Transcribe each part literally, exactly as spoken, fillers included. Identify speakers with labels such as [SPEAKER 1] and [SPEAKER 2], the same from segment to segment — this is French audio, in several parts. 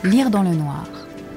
[SPEAKER 1] Lire dans le noir.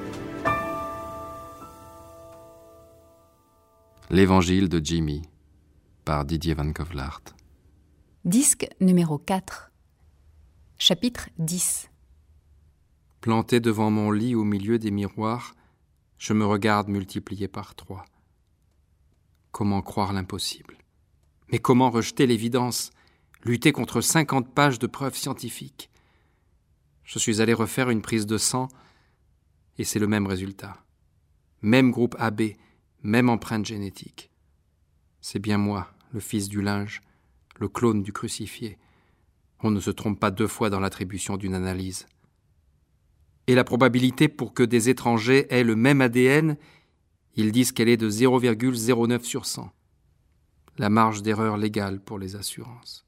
[SPEAKER 2] L'Évangile de Jimmy, par Didier Van Kovlaert.
[SPEAKER 1] Disque numéro quatre. Chapitre dix.
[SPEAKER 2] Planté devant mon lit au milieu des miroirs, je me regarde multiplié par trois. Comment croire l'impossible? Mais comment rejeter l'évidence? Lutter contre cinquante pages de preuves scientifiques? Je suis allé refaire une prise de sang et c'est le même résultat. Même groupe A B, même empreinte génétique. C'est bien moi, le fils du linge, le clone du crucifié. On ne se trompe pas deux fois dans l'attribution d'une analyse. Et la probabilité pour que des étrangers aient le même A D N, ils disent qu'elle est de zéro virgule zéro neuf sur cent. La marge d'erreur légale pour les assurances.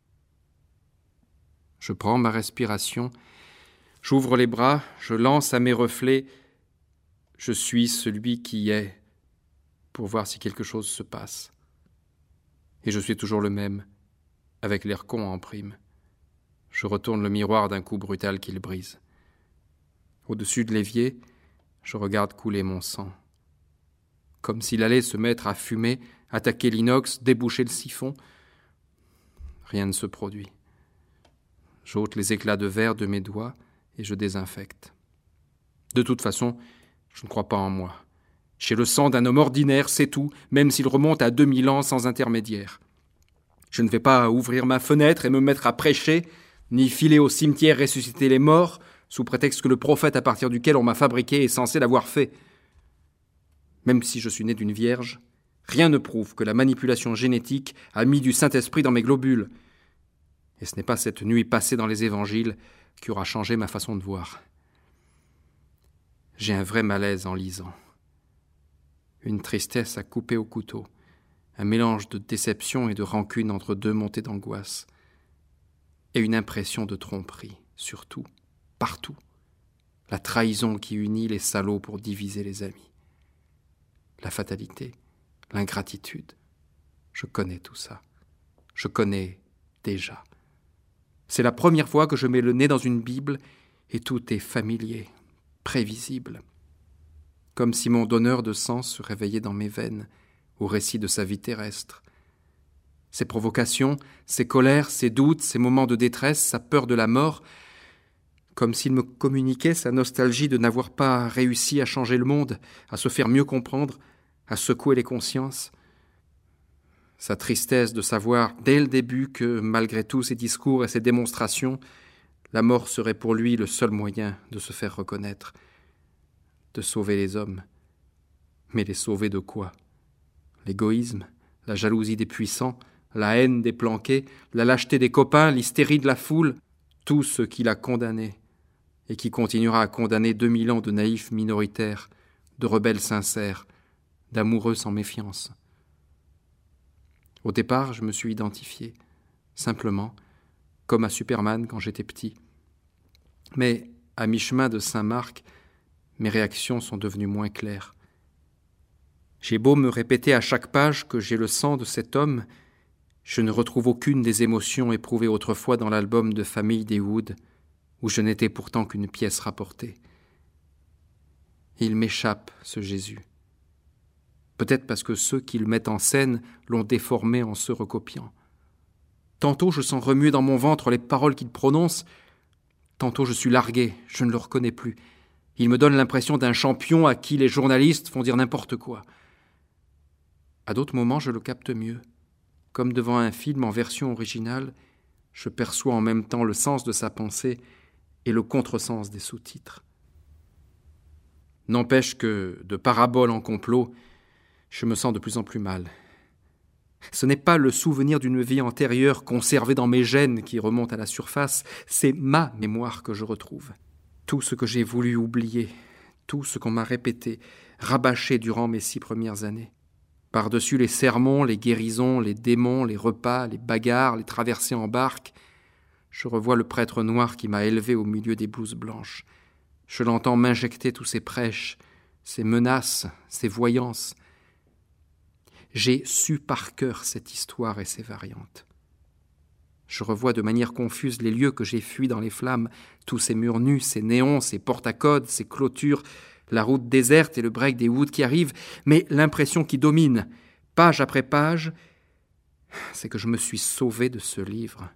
[SPEAKER 2] Je prends ma respiration, j'ouvre les bras, je lance à mes reflets « Je suis celui qui est » pour voir si quelque chose se passe. Et je suis toujours le même, avec l'air con en prime. Je retourne le miroir d'un coup brutal qu'il brise. Au-dessus de l'évier, je regarde couler mon sang. Comme s'il allait se mettre à fumer, attaquer l'inox, déboucher le siphon. Rien ne se produit. J'ôte les éclats de verre de mes doigts et je désinfecte. De toute façon, je ne crois pas en moi. J'ai le sang d'un homme ordinaire, c'est tout, même s'il remonte à deux mille ans sans intermédiaire. Je ne vais pas ouvrir ma fenêtre et me mettre à prêcher, ni filer au cimetière ressusciter les morts, sous prétexte que le prophète à partir duquel on m'a fabriqué est censé l'avoir fait. Même si je suis né d'une vierge, rien ne prouve que la manipulation génétique a mis du Saint-Esprit dans mes globules. Et ce n'est pas cette nuit passée dans les évangiles qui aura changé ma façon de voir. J'ai un vrai malaise en lisant. Une tristesse à couper au couteau, un mélange de déception et de rancune entre deux montées d'angoisse, et une impression de tromperie, surtout, partout, la trahison qui unit les salauds pour diviser les amis. La fatalité, l'ingratitude, je connais tout ça. Je connais déjà. C'est la première fois que je mets le nez dans une Bible et tout est familier, prévisible. Comme si mon donneur de sang se réveillait dans mes veines au récit de sa vie terrestre. Ses provocations, ses colères, ses doutes, ses moments de détresse, sa peur de la mort, comme s'il me communiquait sa nostalgie de n'avoir pas réussi à changer le monde, à se faire mieux comprendre, à secouer les consciences. Sa tristesse de savoir dès le début que, malgré tous ses discours et ses démonstrations, la mort serait pour lui le seul moyen de se faire reconnaître, de sauver les hommes. Mais les sauver de quoi? L'égoïsme, la jalousie des puissants, la haine des planqués, la lâcheté des copains, l'hystérie de la foule, tout ce qui l'a condamné et qui continuera à condamner deux mille ans de naïfs minoritaires, de rebelles sincères, d'amoureux sans méfiance. Au départ, je me suis identifié, simplement, comme à Superman quand j'étais petit. Mais, à mi-chemin de Saint-Marc, mes réactions sont devenues moins claires. J'ai beau me répéter à chaque page que j'ai le sang de cet homme, je ne retrouve aucune des émotions éprouvées autrefois dans l'album de famille des Wood, où je n'étais pourtant qu'une pièce rapportée. Il m'échappe, ce Jésus. Peut-être parce que ceux qui le mettent en scène l'ont déformé en se recopiant. Tantôt je sens remuer dans mon ventre les paroles qu'il prononce, tantôt je suis largué, je ne le reconnais plus. Il me donne l'impression d'un champion à qui les journalistes font dire n'importe quoi. À d'autres moments, je le capte mieux. Comme devant un film en version originale, je perçois en même temps le sens de sa pensée et le contresens des sous-titres. N'empêche que, de parabole en complot, je me sens de plus en plus mal. Ce n'est pas le souvenir d'une vie antérieure conservée dans mes gènes qui remonte à la surface, c'est ma mémoire que je retrouve. Tout ce que j'ai voulu oublier, tout ce qu'on m'a répété, rabâché durant mes six premières années. Par-dessus les sermons, les guérisons, les démons, les repas, les bagarres, les traversées en barque, je revois le prêtre noir qui m'a élevé au milieu des blouses blanches. Je l'entends m'injecter tous ses prêches, ses menaces, ses voyances. J'ai su par cœur cette histoire et ses variantes. Je revois de manière confuse les lieux que j'ai fuis dans les flammes, tous ces murs nus, ces néons, ces portes à codes, ces clôtures, la route déserte et le break des woods qui arrivent, mais l'impression qui domine, page après page, c'est que je me suis sauvé de ce livre.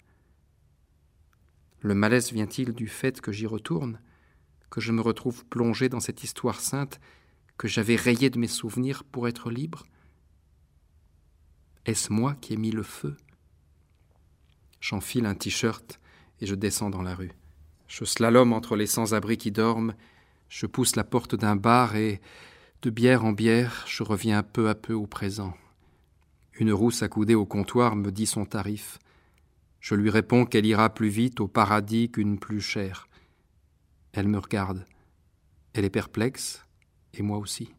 [SPEAKER 2] Le malaise vient-il du fait que j'y retourne, que je me retrouve plongé dans cette histoire sainte que j'avais rayée de mes souvenirs pour être libre? Est-ce moi qui ai mis le feu? J'enfile un t-shirt et je descends dans la rue. Je slalome entre les sans-abri qui dorment, je pousse la porte d'un bar et, de bière en bière, je reviens peu à peu au présent. Une rousse accoudée au comptoir me dit son tarif. Je lui réponds qu'elle ira plus vite au paradis qu'une plus chère. Elle me regarde. Elle est perplexe, et moi aussi.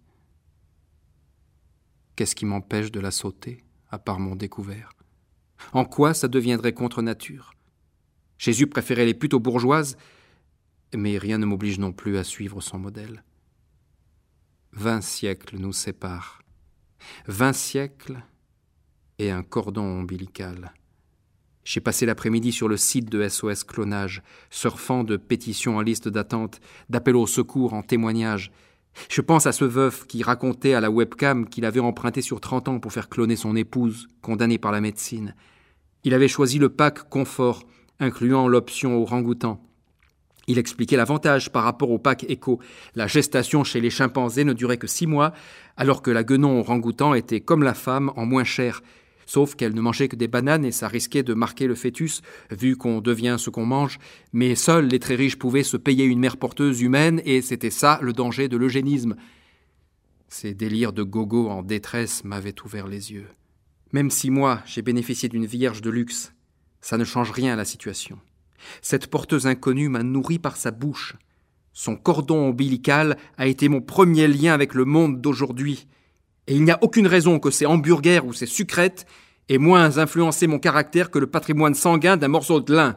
[SPEAKER 2] Qu'est-ce qui m'empêche de la sauter, à part mon découvert? En quoi ça deviendrait contre nature? Jésus préférait les putes aux bourgeoises, mais rien ne m'oblige non plus à suivre son modèle. Vingt siècles nous séparent. Vingt siècles et un cordon ombilical. J'ai passé l'après-midi sur le site de S O S Clonage, surfant de pétitions en liste d'attente, d'appels au secours en témoignages. Je pense à ce veuf qui racontait à la webcam qu'il avait emprunté sur trente ans pour faire cloner son épouse, condamnée par la médecine. Il avait choisi le pack confort, incluant l'option orang-outan. Il expliquait l'avantage par rapport au pack éco. La gestation chez les chimpanzés ne durait que six mois, alors que la guenon orang-outan était comme la femme en moins cher. Sauf qu'elle ne mangeait que des bananes et ça risquait de marquer le fœtus, vu qu'on devient ce qu'on mange. Mais seuls les très riches pouvaient se payer une mère porteuse humaine et c'était ça le danger de l'eugénisme. Ces délires de gogo en détresse m'avaient ouvert les yeux. Même si moi, j'ai bénéficié d'une vierge de luxe, ça ne change rien à la situation. Cette porteuse inconnue m'a nourri par sa bouche. Son cordon ombilical a été mon premier lien avec le monde d'aujourd'hui. Et il n'y a aucune raison que ces hamburgers ou ces sucrètes aient moins influencé mon caractère que le patrimoine sanguin d'un morceau de lin.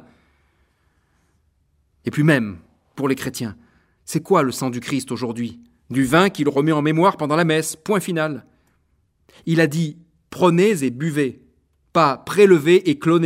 [SPEAKER 2] Et puis même, pour les chrétiens, c'est quoi le sang du Christ aujourd'hui? Du vin qu'il remet en mémoire pendant la messe, point final. Il a dit « prenez et buvez », pas « prélevez et clonez ».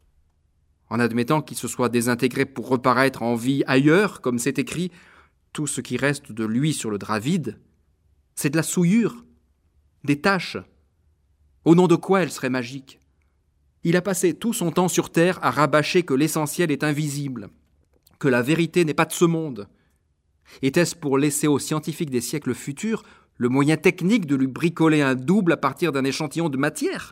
[SPEAKER 2] En admettant qu'il se soit désintégré pour reparaître en vie ailleurs, comme c'est écrit, tout ce qui reste de lui sur le drap vide, c'est de la souillure, des taches. Au nom de quoi elle serait magique? Il a passé tout son temps sur terre à rabâcher que l'essentiel est invisible, que la vérité n'est pas de ce monde. Était-ce pour laisser aux scientifiques des siècles futurs le moyen technique de lui bricoler un double à partir d'un échantillon de matière?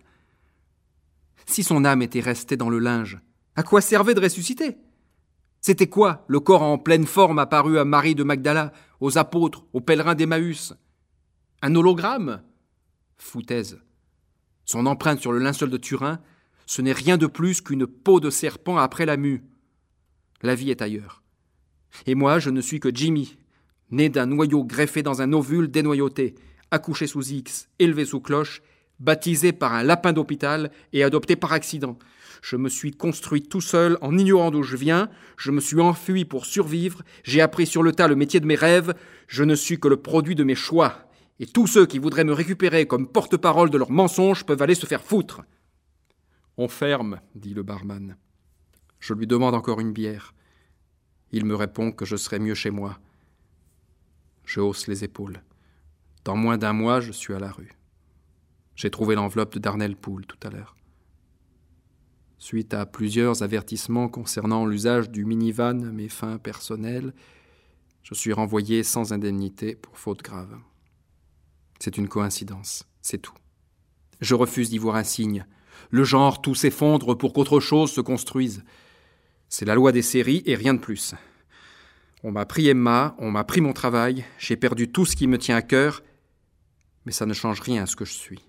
[SPEAKER 2] Si son âme était restée dans le linge, à quoi servait de ressusciter? C'était quoi le corps en pleine forme apparu à Marie de Magdala, aux apôtres, aux pèlerins d'Emmaüs? Un hologramme? Foutaise. Son empreinte sur le linceul de Turin, ce n'est rien de plus qu'une peau de serpent après la mue. La vie est ailleurs. Et moi, je ne suis que Jimmy, né d'un noyau greffé dans un ovule dénoyauté, accouché sous X, élevé sous cloche, baptisé par un lapin d'hôpital et adopté par accident. Je me suis construit tout seul en ignorant d'où je viens, je me suis enfui pour survivre, j'ai appris sur le tas le métier de mes rêves, je ne suis que le produit de mes choix. Et tous ceux qui voudraient me récupérer comme porte-parole de leurs mensonges peuvent aller se faire foutre. On ferme, dit le barman. Je lui demande encore une bière. Il me répond que je serai mieux chez moi. Je hausse les épaules. Dans moins d'un mois, je suis à la rue. J'ai trouvé l'enveloppe de Darnell Poole tout à l'heure. Suite à plusieurs avertissements concernant l'usage du minivan à mes fins personnelles, je suis renvoyé sans indemnité pour faute grave. C'est une coïncidence, c'est tout. Je refuse d'y voir un signe. Le genre tout s'effondre pour qu'autre chose se construise. C'est la loi des séries et rien de plus. On m'a pris Emma, on m'a pris mon travail, j'ai perdu tout ce qui me tient à cœur, mais ça ne change rien à ce que je suis.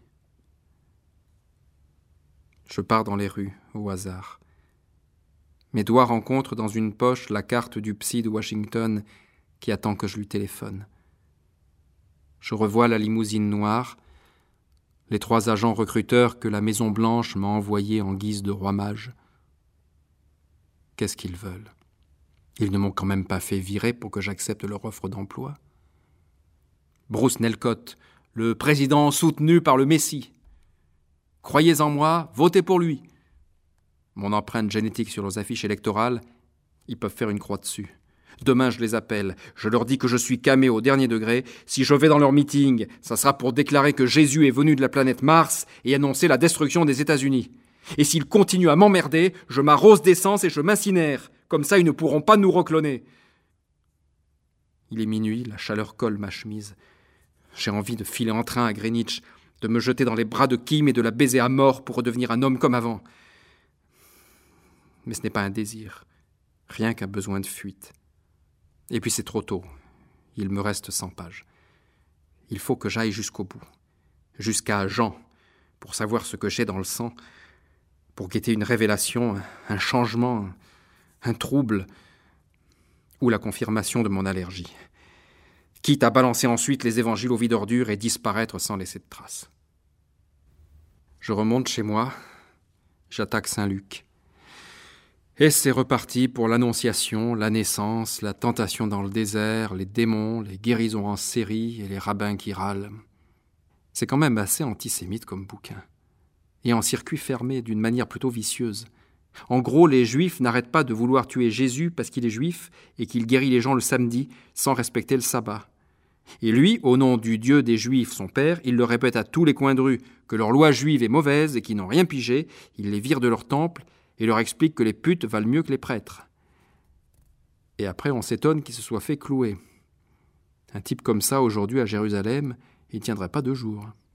[SPEAKER 2] Je pars dans les rues, au hasard. Mes doigts rencontrent dans une poche la carte du psy de Washington qui attend que je lui téléphone. Je revois la limousine noire, les trois agents recruteurs que la Maison-Blanche m'a envoyés en guise de roi mage. Qu'est-ce qu'ils veulent? Ils ne m'ont quand même pas fait virer pour que j'accepte leur offre d'emploi. Bruce Nelcott, le président soutenu par le Messie. Croyez en moi, votez pour lui. mon empreinte génétique sur leurs affiches électorales, ils peuvent faire une croix dessus. Demain, je les appelle. Je leur dis que je suis camé au dernier degré. Si je vais dans leur meeting, ça sera pour déclarer que Jésus est venu de la planète Mars et annoncer la destruction des États-Unis. Et s'ils continuent à m'emmerder, je m'arrose d'essence et je m'incinère. Comme ça, ils ne pourront pas nous recloner. Il est minuit, la chaleur colle ma chemise. J'ai envie de filer en train à Greenwich, de me jeter dans les bras de Kim et de la baiser à mort pour redevenir un homme comme avant. Mais ce n'est pas un désir, rien qu'un besoin de fuite. Et puis c'est trop tôt. Il me reste cent pages. Il faut que j'aille jusqu'au bout, jusqu'à Jean, pour savoir ce que j'ai dans le sang, pour guetter une révélation, un changement, un trouble, ou la confirmation de mon allergie. Quitte à balancer ensuite les évangiles au vide ordure et disparaître sans laisser de traces. Je remonte chez moi, j'attaque Saint-Luc. Et c'est reparti pour l'annonciation, la naissance, la tentation dans le désert, les démons, les guérisons en série et les rabbins qui râlent. C'est quand même assez antisémite comme bouquin. Et en circuit fermé d'une manière plutôt vicieuse. En gros, les Juifs n'arrêtent pas de vouloir tuer Jésus parce qu'il est juif et qu'il guérit les gens le samedi sans respecter le sabbat. Et lui, au nom du Dieu des Juifs, son père, il le répète à tous les coins de rue que leur loi juive est mauvaise et qu'ils n'ont rien pigé, il les vire de leur temple et leur explique que les putes valent mieux que les prêtres. Et après, on s'étonne qu'il se soit fait clouer. Un type comme ça, aujourd'hui, à Jérusalem, il ne tiendrait pas deux jours.